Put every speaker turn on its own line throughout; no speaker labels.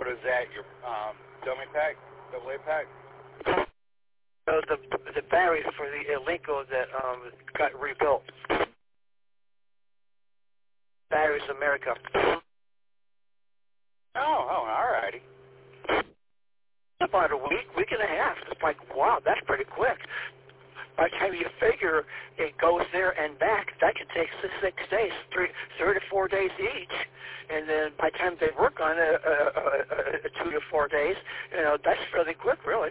What is that? Your dummy pack, AA pack?
So the batteries for the Elenco that got rebuilt. Batteries America.
All righty.
About a week and a half. It's like, wow, that's pretty quick. By the time you figure it goes there and back, that could take 6 days, 3 to 4 days each. And then by the time they work on it, 2 to 4 days, that's fairly quick, really.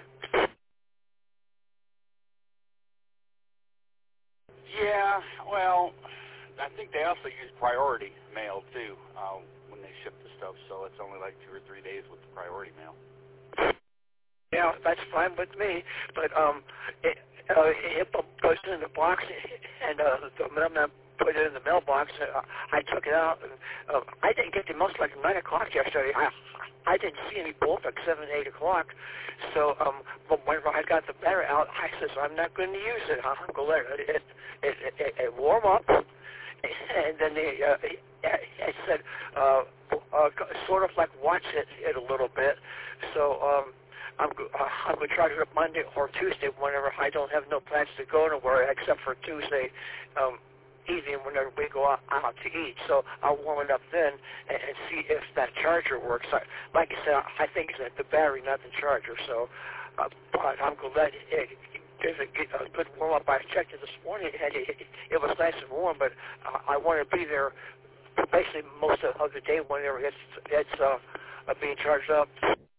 Yeah, well, I think they also use priority mail, too, when they ship the stuff, so it's only like 2 or 3 days with the priority mail.
Yeah, that's fine with me, but it goes in the box, and the mailman put it in the mailbox. I took it out. I didn't get the most like 9 o'clock yesterday. I didn't see any bulk like 7, 8 o'clock. So but whenever I got the battery out, I says, I'm not going to use it. I'm going to let it warm up. And then I said, sort of like watch it a little bit. So I'm going to try it up Monday or Tuesday whenever I don't have no plans to go anywhere except for Tuesday evening whenever we go out to eat. So I'll warm it up then and see if that charger works. Like I said, I think it's the battery, not the charger. So, but I'm going to let it give it a good warm up. I checked it this morning. It was nice and warm, but I want to be there basically most of the day whenever it's being charged up.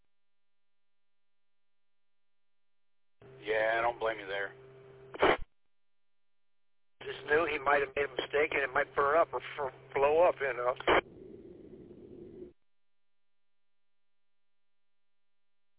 Yeah, I don't blame you there.
It's new. He might have made a mistake, and it might burn up or blow up,